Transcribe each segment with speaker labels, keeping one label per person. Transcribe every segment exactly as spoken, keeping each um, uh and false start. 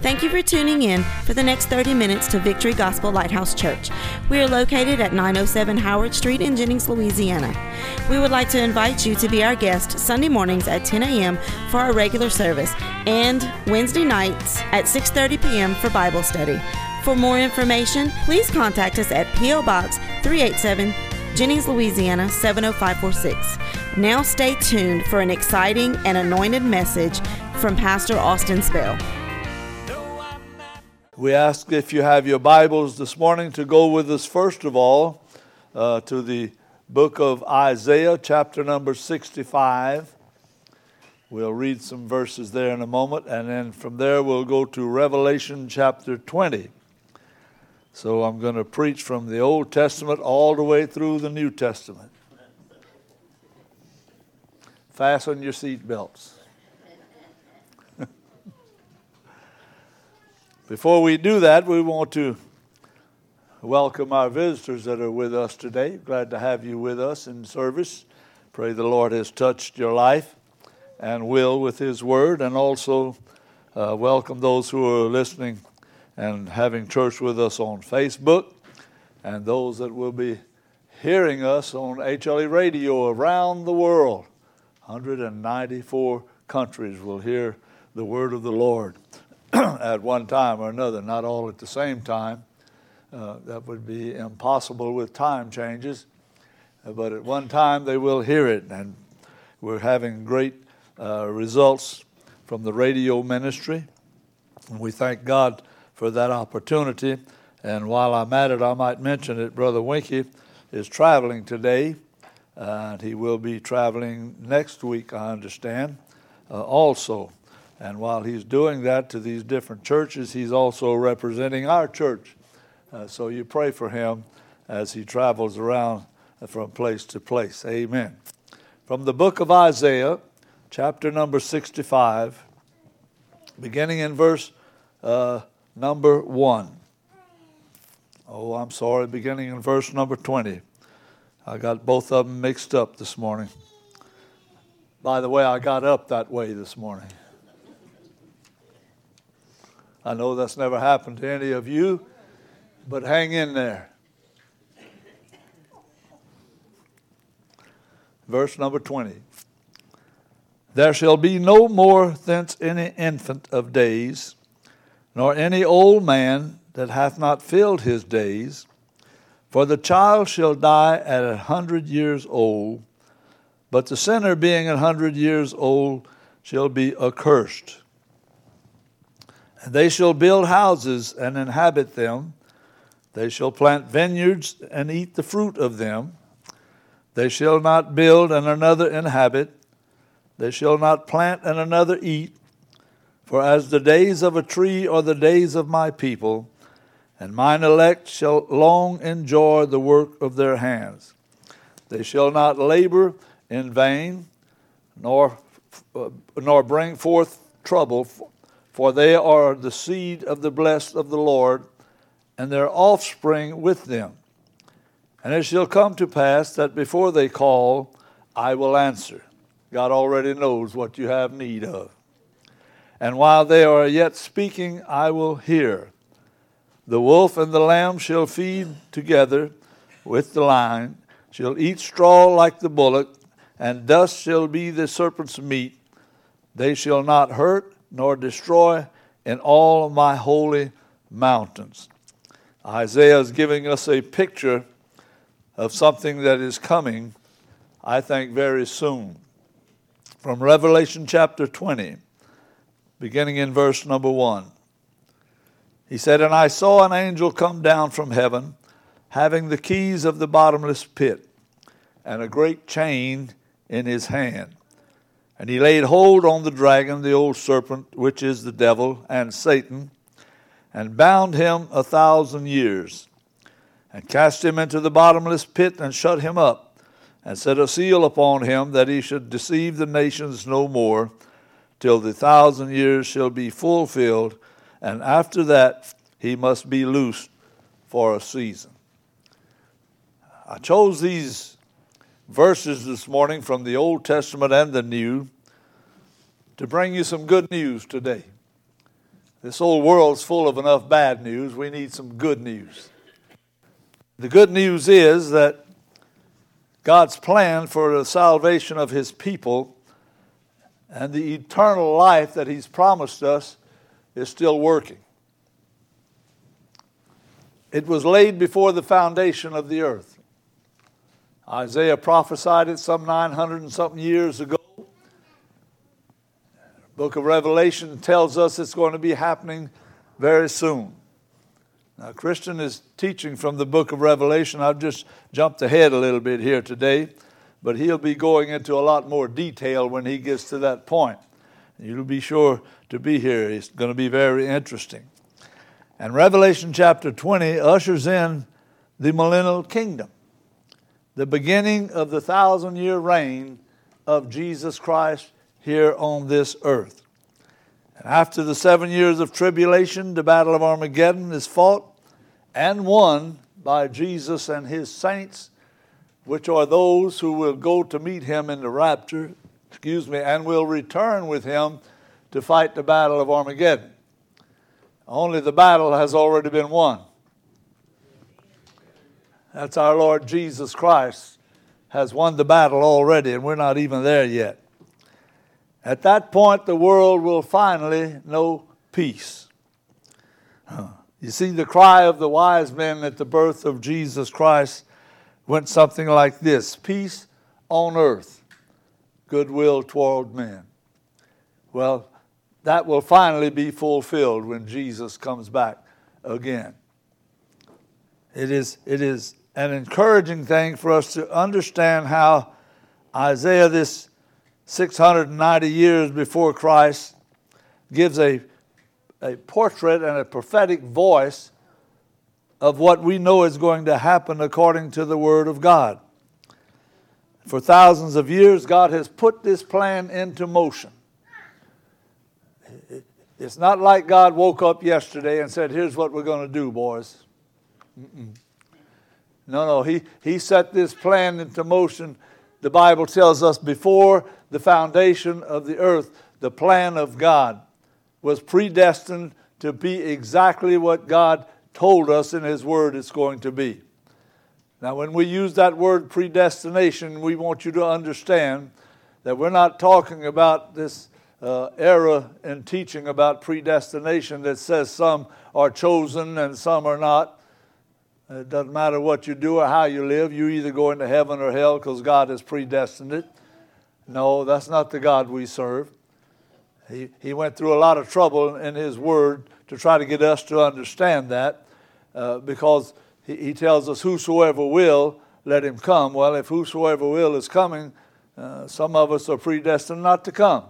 Speaker 1: Thank you for tuning in for the next thirty minutes to Victory Gospel Lighthouse Church. We are located at nine oh seven Howard Street in Jennings, Louisiana. We would like to invite you to be our guest Sunday mornings at ten a.m. for our regular service and Wednesday nights at six thirty p.m. for Bible study. For more information, please contact us at P O. Box three eighty-seven, Jennings, Louisiana seven oh five four six. Now stay tuned for an exciting and anointed message from Pastor Austin Spell.
Speaker 2: We ask if you have your Bibles this morning to go with us first of all uh, to the book of Isaiah, chapter number sixty-five. We'll read some verses there in a moment, and then from there we'll go to Revelation chapter twenty. So I'm going to preach from the Old Testament all the way through the New Testament. Fasten your seat belts. Before we do that, we want to welcome our visitors that are with us today. Glad to have you with us in service. Pray the Lord has touched your life and will with His Word, and also uh, welcome those who are listening and having church with us on Facebook, and those that will be hearing us on H L E Radio around the world. one hundred ninety-four countries will hear the word of the Lord at one time or another, not all at the same time. Uh, that would be impossible with time changes, uh, but at one time they will hear it, and we're having great uh, results from the radio ministry, and we thank God for that opportunity. And while I'm at it, I might mention that Brother Winky is traveling today, uh, and he will be traveling next week, I understand, uh, also. And while he's doing that to these different churches, he's also representing our church. Uh, so you pray for him as he travels around from place to place. Amen. From the book of Isaiah, chapter number sixty-five, beginning in verse uh, number one. Oh, I'm sorry, beginning in verse number twenty. I got both of them mixed up this morning. By the way, I got up that way this morning. I know that's never happened to any of you, but hang in there. Verse number twenty. There shall be no more thence any infant of days, nor any old man that hath not filled his days. For the child shall die at a hundred years old, but the sinner being a hundred years old shall be accursed. And they shall build houses and inhabit them. They shall plant vineyards and eat the fruit of them. They shall not build and another inhabit. They shall not plant and another eat. For as the days of a tree are the days of my people, and mine elect shall long enjoy the work of their hands. They shall not labor in vain, nor, uh, nor bring forth trouble, for they are the seed of the blessed of the Lord, and their offspring with them. And it shall come to pass that before they call, I will answer. God already knows what you have need of. And while they are yet speaking, I will hear. The wolf and the lamb shall feed together with the lion, shall eat straw like the bullock, and dust shall be the serpent's meat. They shall not hurt nor destroy in all of my holy mountains. Isaiah is giving us a picture of something that is coming, I think, very soon. From Revelation chapter twenty, beginning in verse number one. He said, And I saw an angel come down from heaven, having the keys of the bottomless pit, and a great chain in his hand. And he laid hold on the dragon, the old serpent, which is the devil and Satan, and bound him a thousand years, and cast him into the bottomless pit, and shut him up, and set a seal upon him, that he should deceive the nations no more, till the thousand years shall be fulfilled, and after that he must be loosed for a season. I chose these verses this morning from the Old Testament and the New to bring you some good news today. This old world's full of enough bad news. We need some good news. The good news is that God's plan for the salvation of His people and the eternal life that He's promised us is still working. It was laid before the foundation of the earth. Isaiah prophesied it some nine hundred and something years ago. The book of Revelation tells us it's going to be happening very soon. Now, Christian is teaching from the book of Revelation. I've just jumped ahead a little bit here today, but he'll be going into a lot more detail when he gets to that point. You'll be sure to be here. It's going to be very interesting. And Revelation chapter twenty ushers in the millennial kingdom, the beginning of the thousand-year reign of Jesus Christ here on this earth. And after the seven years of tribulation, the battle of Armageddon is fought and won by Jesus and His saints, which are those who will go to meet Him in the rapture, excuse me, and will return with Him to fight the battle of Armageddon. Only the battle has already been won. That's our Lord Jesus Christ has won the battle already, and we're not even there yet. At that point, the world will finally know peace. You see, the cry of the wise men at the birth of Jesus Christ went something like this: peace on earth, goodwill toward men. Well, that will finally be fulfilled when Jesus comes back again. It is, it is an encouraging thing for us to understand how Isaiah, this six hundred ninety years before Christ, gives a, a portrait and a prophetic voice of what we know is going to happen according to the Word of God. For thousands of years, God has put this plan into motion. It's not like God woke up yesterday and said, here's what we're going to do, boys. Mm-mm. No, no, he, he set this plan into motion. The Bible tells us before the foundation of the earth, the plan of God was predestined to be exactly what God told us in His Word it's going to be. Now, when we use that word predestination, we want you to understand that we're not talking about this uh, era in teaching about predestination that says some are chosen and some are not. It doesn't matter what you do or how you live. You either go into heaven or hell because God has predestined it. No, that's not the God we serve. He, he went through a lot of trouble in His Word to try to get us to understand that uh, because he, he tells us, whosoever will, let him come. Well, if whosoever will is coming, uh, some of us are predestined not to come.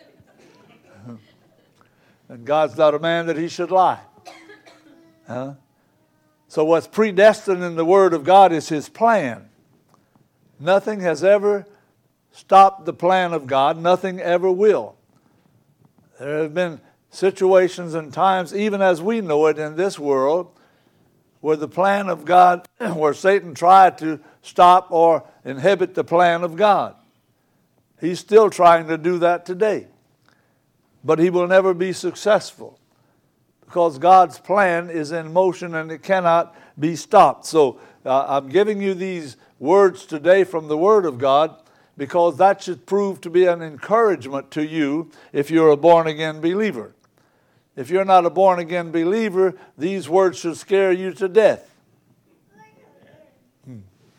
Speaker 2: And God's not a man that He should lie. Huh? So what's predestined in the Word of God is His plan. Nothing has ever stopped the plan of God. Nothing ever will. There have been situations and times, even as we know it in this world, where the plan of God, where Satan tried to stop or inhibit the plan of God. He's still trying to do that today. But he will never be successful because God's plan is in motion and it cannot be stopped. So uh, I'm giving you these words today from the Word of God because that should prove to be an encouragement to you if you're a born-again believer. If you're not a born-again believer, these words should scare you to death. Hmm.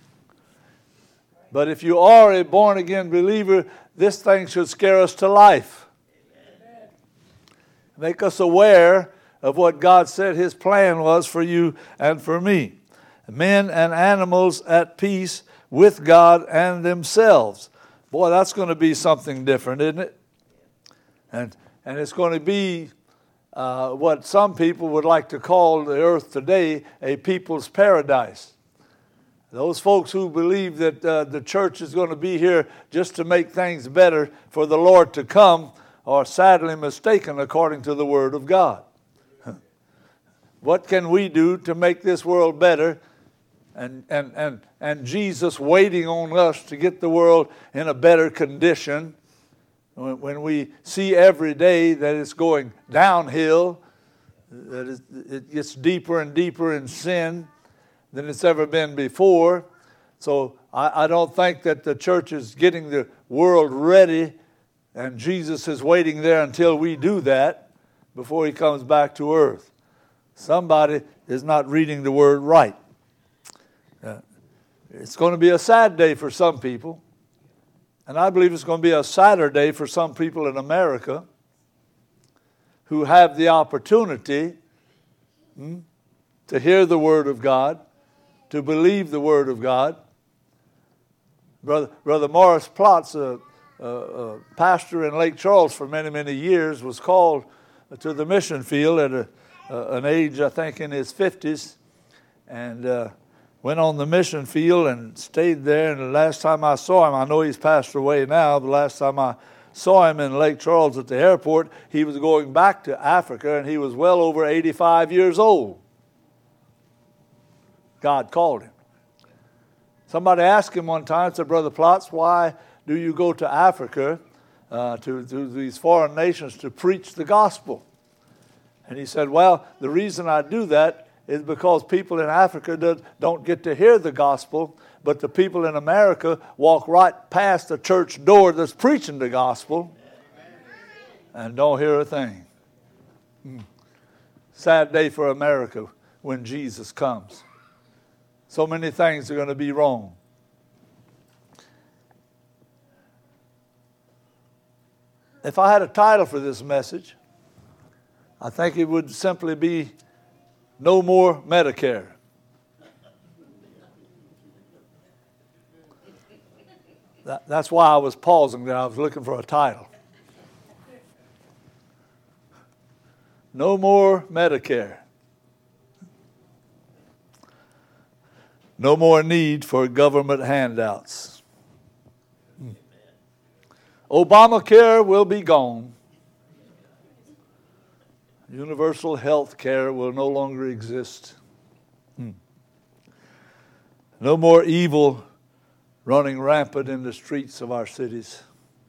Speaker 2: But if you are a born-again believer, this thing should scare us to life. Make us aware of what God said His plan was for you and for me. Men and animals at peace with God and themselves. Boy, that's going to be something different, isn't it? And, and it's going to be uh, what some people would like to call the earth today a people's paradise. Those folks who believe that uh, the church is going to be here just to make things better for the Lord to come are sadly mistaken according to the Word of God. What can we do to make this world better? And, and, and, and Jesus waiting on us to get the world in a better condition. When, when we see every day that it's going downhill, That is, it gets deeper and deeper in sin than it's ever been before. So I, I don't think that the church is getting the world ready, and Jesus is waiting there until we do that before he comes back to earth. Somebody is not reading the word right. Uh, it's going to be a sad day for some people, and I believe it's going to be a sadder day for some people in America who have the opportunity hmm, to hear the Word of God, to believe the Word of God. Brother, Brother Morris Plotz, a, a, a pastor in Lake Charles for many, many years, was called to the mission field at a, a, an age, I think, in his fifties, and uh, went on the mission field and stayed there. And the last time I saw him, I know he's passed away now, the last time I saw him in Lake Charles at the airport, he was going back to Africa, and he was well over eighty-five years old. God called him. Somebody asked him one time, said, Brother Plotz, why do you go to Africa, uh, to, to these foreign nations, to preach the gospel? And he said, well, the reason I do that is because people in Africa do, don't get to hear the gospel, but the people in America walk right past the church door that's preaching the gospel and don't hear a thing. Hmm. Sad day for America when Jesus comes. So many things are going to be wrong. If I had a title for this message, I think it would simply be No More Medicare. That, that's why I was pausing there. I was looking for a title. No more Medicare. No more need for government handouts. Hmm. Obamacare will be gone. Universal health care will no longer exist. Hmm. No more evil running rampant in the streets of our cities.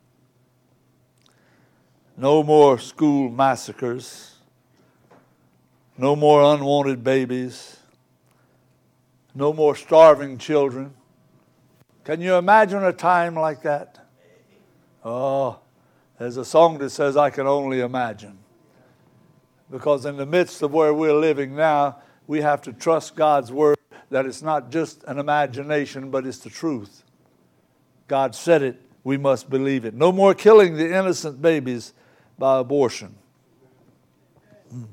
Speaker 2: No more school massacres. No more unwanted babies. No more starving children. Can you imagine a time like that? Oh, there's a song that says, I can only imagine. Because in the midst of where we're living now, we have to trust God's word that it's not just an imagination, but it's the truth. God said it, we must believe it. No more killing the innocent babies by abortion. Hmm.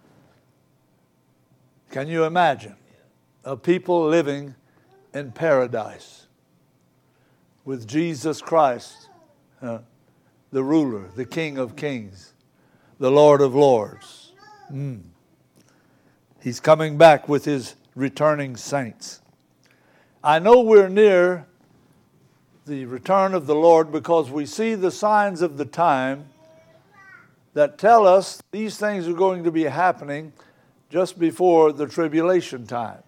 Speaker 2: Can you imagine a people living in paradise with Jesus Christ, uh, the ruler, the King of Kings, the Lord of Lords? Mm. He's coming back with his returning saints. I know we're near the return of the Lord because we see the signs of the time that tell us these things are going to be happening just before the tribulation times.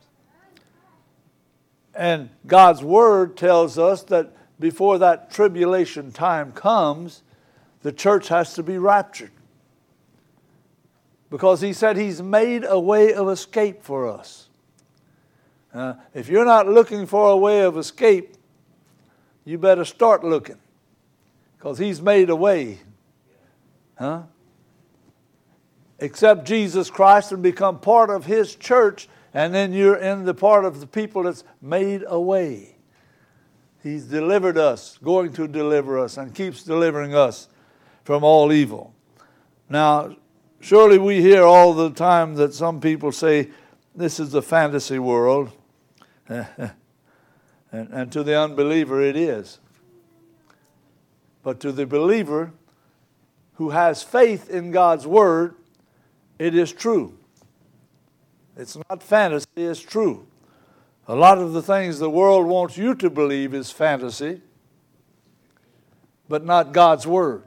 Speaker 2: And God's word tells us that before that tribulation time comes, the church has to be raptured. Because he said he's made a way of escape for us. Uh, if you're not looking for a way of escape, you better start looking. Because he's made a way. Huh? Accept Jesus Christ and become part of his church, and then you're in the part of the people that's made a way. He's delivered us, going to deliver us, and keeps delivering us from all evil. Now, surely we hear all the time that some people say, this is a fantasy world. and, and to the unbeliever it is. But to the believer who has faith in God's word, it is true. It's not fantasy, it's true. A lot of the things the world wants you to believe is fantasy, but not God's word.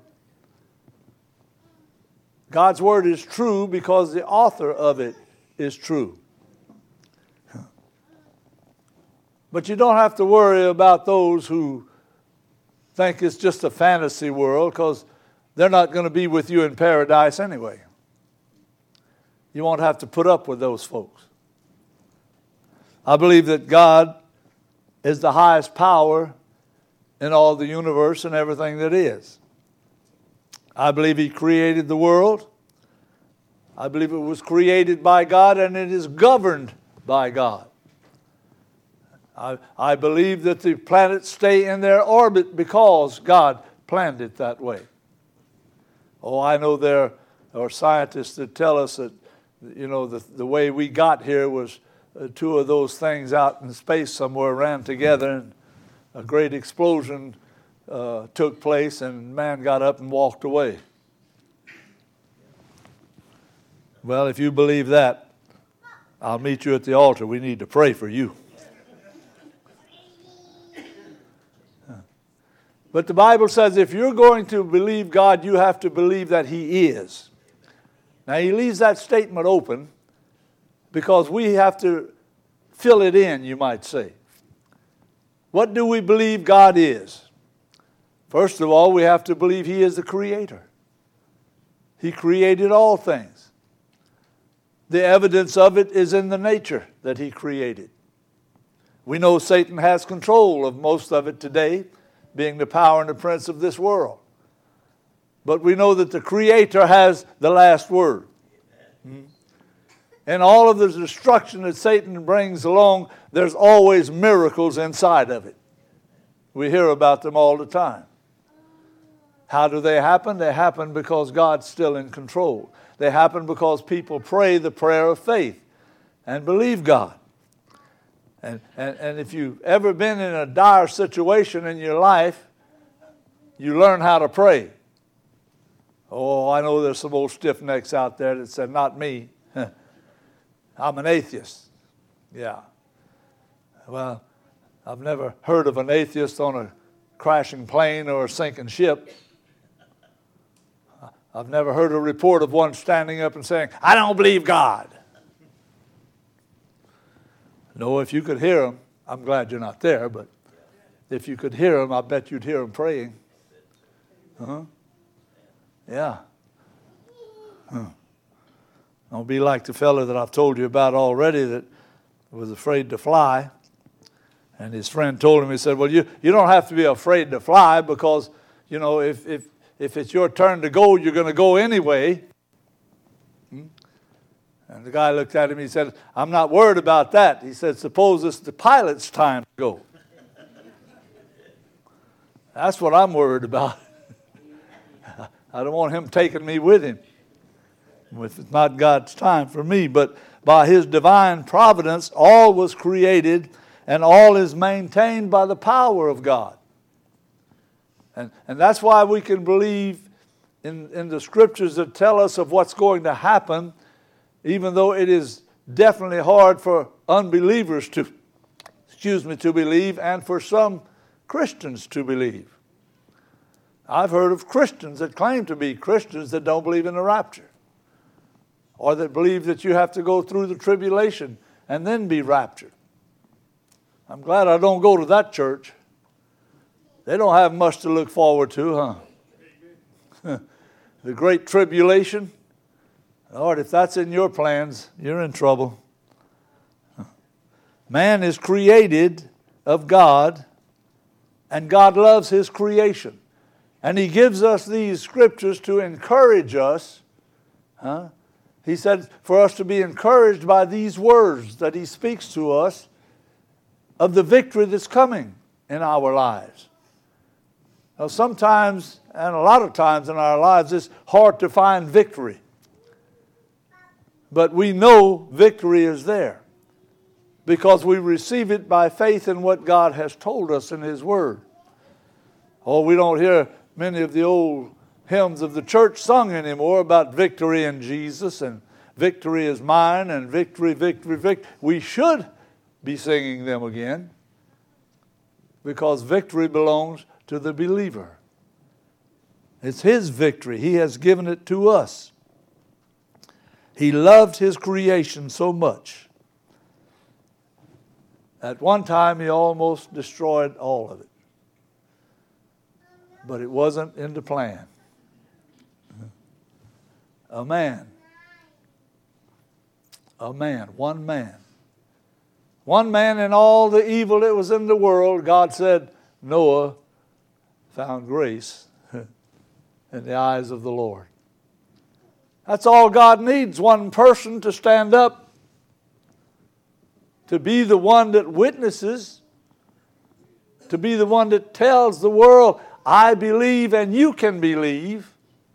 Speaker 2: God's word is true because the author of it is true. But you don't have to worry about those who think it's just a fantasy world, because they're not going to be with you in paradise anyway. you won't have to put up with those folks. I believe that God is the highest power in all the universe and everything that is. I believe He created the world. I believe it was created by God and it is governed by God. I, I believe that the planets stay in their orbit because God planned it that way. Oh, I know there are scientists that tell us that, you know, the, the way we got here was uh, two of those things out in space somewhere ran together and a great explosion uh, took place and man got up and walked away. Well, if you believe that, I'll meet you at the altar. We need to pray for you. But the Bible says if you're going to believe God, you have to believe that He is. Now, He leaves that statement open because we have to fill it in, you might say. What do we believe God is? First of all, we have to believe He is the Creator. He created all things. The evidence of it is in the nature that He created. We know Satan has control of most of it today, being the power and the prince of this world. But we know that the Creator has the last word. Hmm? And all of the destruction that Satan brings along, there's always miracles inside of it. We hear about them all the time. How do they happen? They happen because God's still in control. They happen because people pray the prayer of faith and believe God. And, and, and if you've ever been in a dire situation in your life, you learn how to pray. Oh, I know there's some old stiff necks out there that said, not me. I'm an atheist. Yeah. Well, I've never heard of an atheist on a crashing plane or a sinking ship. I've never heard a report of one standing up and saying, I don't believe God. No, if you could hear them, I'm glad you're not there, but if you could hear them, I bet you'd hear them praying. Uh-huh. Yeah. Huh. Don't be like the fellow that I've told you about already that was afraid to fly. And his friend told him, he said, well, you, you don't have to be afraid to fly because, you know, if, if, if it's your turn to go, you're going to go anyway. Hmm? And the guy looked at him, he said, I'm not worried about that. He said, suppose it's the pilot's time to go. That's what I'm worried about. I don't want him taking me with him. If it's not God's time for me. But by His divine providence, all was created and all is maintained by the power of God. And, and that's why we can believe in, in the scriptures that tell us of what's going to happen, even though it is definitely hard for unbelievers to, excuse me, to believe, and for some Christians to believe. I've heard of Christians that claim to be Christians that don't believe in the rapture, or that believe that you have to go through the tribulation and then be raptured. I'm glad I don't go to that church. They don't have much to look forward to, huh? The great tribulation. Lord, if that's in your plans, you're in trouble. Man is created of God, and God loves His creation. And He gives us these scriptures to encourage us. Huh? He said for us to be encouraged by these words that He speaks to us of the victory that's coming in our lives. Now, sometimes, and a lot of times in our lives, it's hard to find victory. But we know victory is there because we receive it by faith in what God has told us in His Word. Oh, we don't hear many of the old hymns of the church sung anymore about victory in Jesus and victory is mine and victory, victory, victory. We should be singing them again because victory belongs to the believer. It's His victory. He has given it to us. He loved His creation so much. At one time, He almost destroyed all of it. But it wasn't in the plan. A man A man, one man. One man in all the evil that was in the world, God said, Noah found grace in the eyes of the Lord. That's all God needs, one person to stand up, to be the one that witnesses, to be the one that tells the world, I believe and you can believe.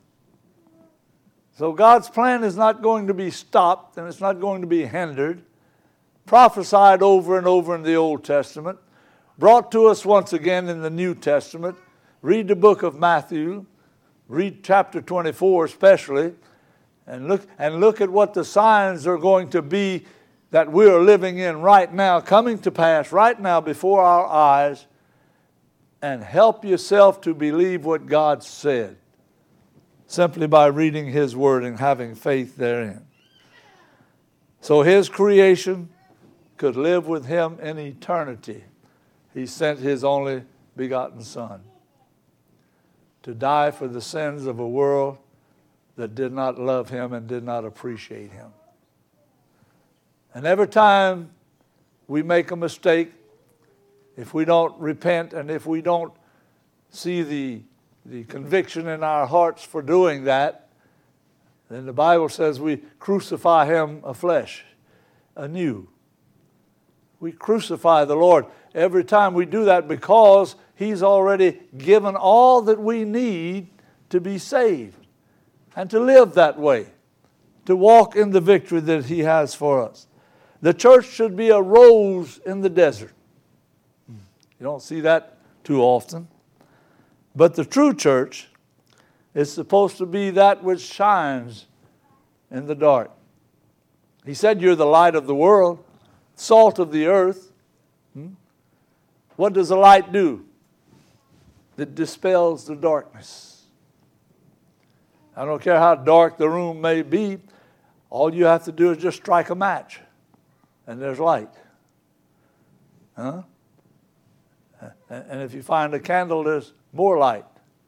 Speaker 2: So God's plan is not going to be stopped and it's not going to be hindered. Prophesied over and over in the Old Testament, brought to us once again in the New Testament. Read the book of Matthew, read chapter twenty-four especially, and look, and look at what the signs are going to be that we are living in right now, coming to pass right now before our eyes, and help yourself to believe what God said, simply by reading His Word and having faith therein. So His creation could live with Him in eternity. He sent His only begotten Son to die for the sins of a world that did not love Him and did not appreciate Him. And every time we make a mistake, if we don't repent and if we don't see the, the conviction in our hearts for doing that, then the Bible says we crucify Him afresh, anew. We crucify the Lord every time we do that because He's already given all that we need to be saved and to live that way, to walk in the victory that He has for us. The church should be a rose in the desert. You don't see that too often. But the true church is supposed to be that which shines in the dark. He said, you're the light of the world, salt of the earth. Hmm? What does a light do? It dispels the darkness. I don't care how dark the room may be, all you have to do is just strike a match, and there's light. Huh? And if you find a candle, there's more light.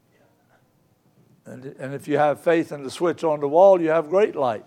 Speaker 2: And, and if you have faith in the switch on the wall, you have great light.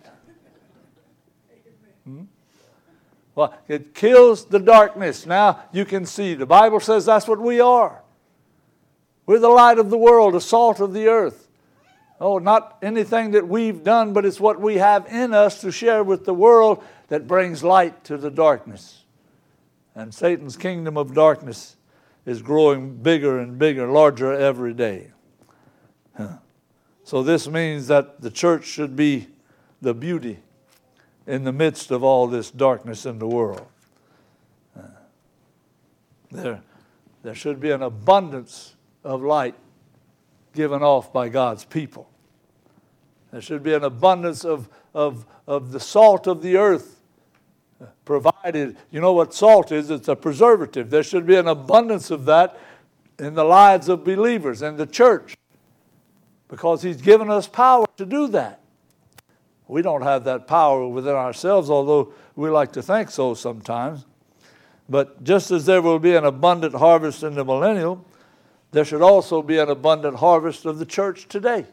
Speaker 2: Hmm? Well, it kills the darkness. Now you can see. The Bible says that's what we are. We're the light of the world, the salt of the earth. Oh, not anything that we've done, but it's what we have in us to share with the world that brings light to the darkness. And Satan's kingdom of darkness is growing bigger and bigger, larger every day. Huh. So this means that the church should be the beauty in the midst of all this darkness in the world. Uh, there, there should be an abundance of light given off by God's people. There should be an abundance of, of, of the salt of the earth provided. You know what salt is? It's a preservative. There should be an abundance of that in the lives of believers in the church, because He's given us power to do that. We don't have that power within ourselves, although we like to think so sometimes. But just as there will be an abundant harvest in the millennium, there should also be an abundant harvest of the church today.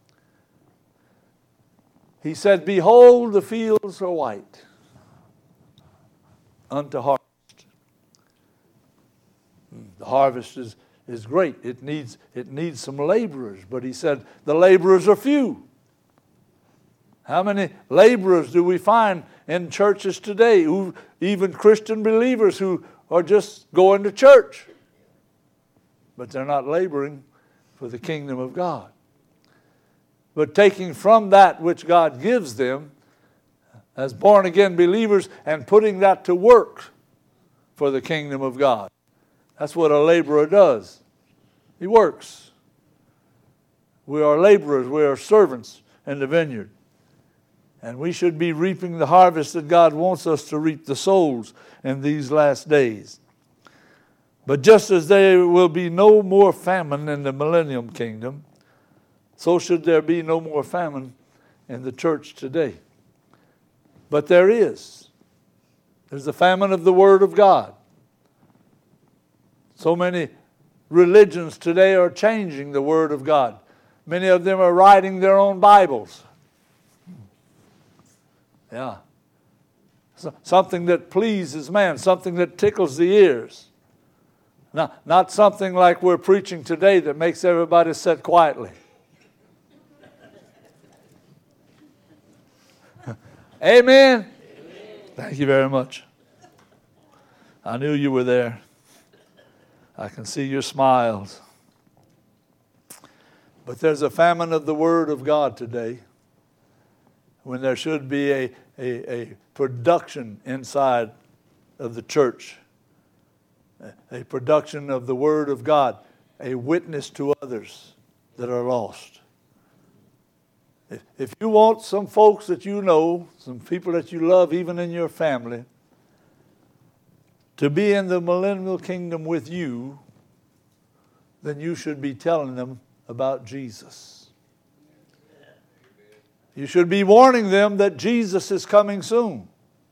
Speaker 2: He said, behold, the fields are white unto harvest. The harvest is, is great. It needs, it needs some laborers. But He said, the laborers are few. How many laborers do we find in churches today, who, even Christian believers who are just going to church, but they're not laboring for the kingdom of God, but taking from that which God gives them as born-again believers and putting that to work for the kingdom of God. That's what a laborer does. He works. We are laborers. We are servants in the vineyard. And we should be reaping the harvest that God wants us to reap, the souls in these last days. But just as there will be no more famine in the millennium kingdom, so should there be no more famine in the church today. But there is. There's the famine of the Word of God. So many religions today are changing the Word of God. Many of them are writing their own Bibles. Yeah. something that pleases man, something that tickles the ears. Not, not something like we're preaching today that makes everybody sit quietly. Amen? Amen. Thank you very much. I knew you were there. I can see your smiles. But there's a famine of the Word of God today, when there should be a, a, a production inside of the church, a production of the Word of God, a witness to others that are lost. If, if you want some folks that you know, some people that you love, even in your family, to be in the millennial kingdom with you, then you should be telling them about Jesus. You should be warning them that Jesus is coming soon.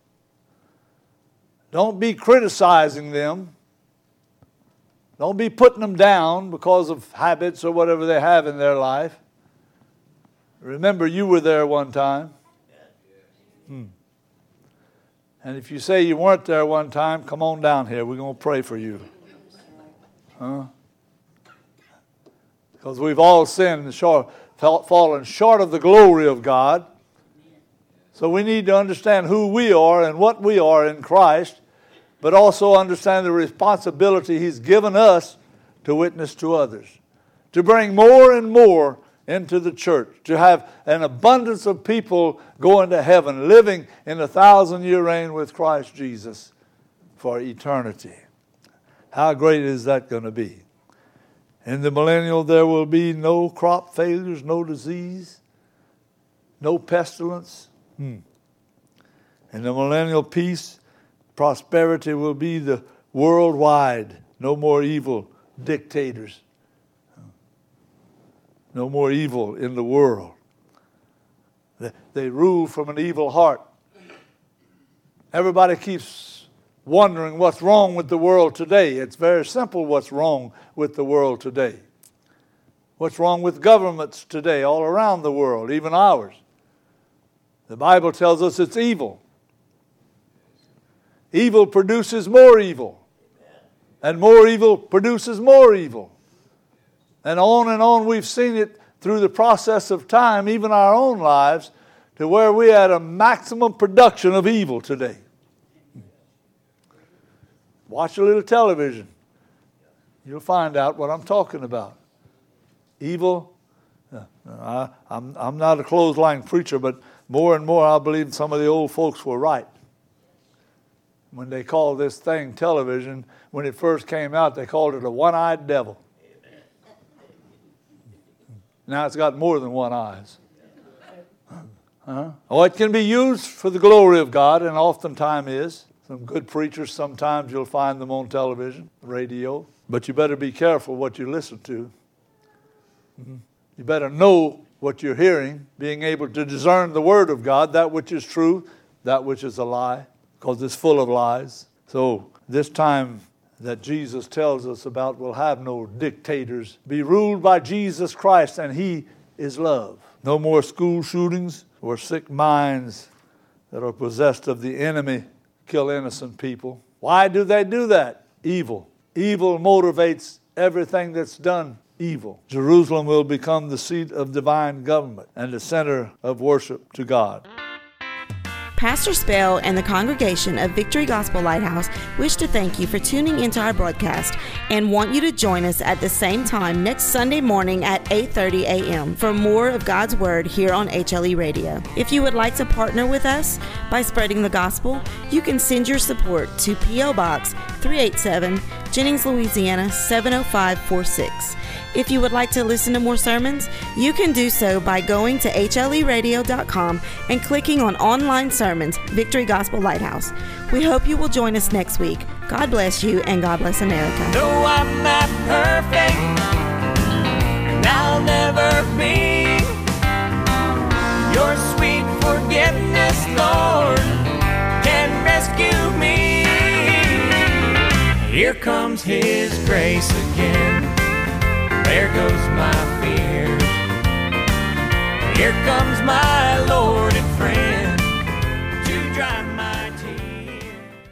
Speaker 2: Don't be criticizing them. Don't be putting them down because of habits or whatever they have in their life. Remember, you were there one time. Hmm. And if you say you weren't there one time, come on down here. We're going to pray for you. Huh? Because we've all sinned and short, fallen short of the glory of God. So we need to understand who we are and what we are in Christ, but also understand the responsibility He's given us to witness to others, to bring more and more into the church, to have an abundance of people going to heaven, living in a thousand-year reign with Christ Jesus for eternity. How great is that going to be? In the millennial, there will be no crop failures, no disease, no pestilence. Hmm. In the millennial, peace, prosperity will be the worldwide. No more evil dictators. No more evil in the world. They, they rule from an evil heart. Everybody keeps wondering what's wrong with the world today. It's very simple what's wrong with the world today. What's wrong with governments today all around the world, even ours? The Bible tells us it's evil. Evil produces more evil. And more evil produces more evil. And on and on we've seen it through the process of time, even our own lives, to where we had a maximum production of evil today. Watch a little television. You'll find out what I'm talking about. Evil. Uh, I, I'm, I'm not a clothesline preacher, but more and more I believe some of the old folks were right. When they called this thing television, when it first came out, they called it a one-eyed devil. Now it's got more than one eyes. Huh? Oh, it can be used for the glory of God, and oftentimes is. Some good preachers, sometimes you'll find them on television, radio. But you better be careful what you listen to. Mm-hmm. You better know what you're hearing, being able to discern the Word of God, that which is true, that which is a lie, because it's full of lies. So this time that Jesus tells us about will have no dictators. Be ruled by Jesus Christ, and He is love. No more school shootings or sick minds that are possessed of the enemy kill innocent people. Why do they do that? Evil. Evil motivates everything that's done evil. Jerusalem will become the seat of divine government and the center of worship to God.
Speaker 1: Pastor Spell and the congregation of Victory Gospel Lighthouse wish to thank you for tuning into our broadcast and want you to join us at the same time next Sunday morning at eight thirty a.m. for more of God's Word here on H L E Radio. If you would like to partner with us by spreading the gospel, you can send your support to P O. Box three eighty-seven, Jennings, Louisiana seven oh five four six. If you would like to listen to more sermons, you can do so by going to H L E radio dot com and clicking on Online Sermons, Victory Gospel Lighthouse. We hope you will join us next week. God bless you, and God bless America.
Speaker 3: No, I'm not perfect, and I'll never be. Your sweet forgiveness, Lord, can rescue me. Here comes His grace again. There goes my fear. Here comes my Lord and friend.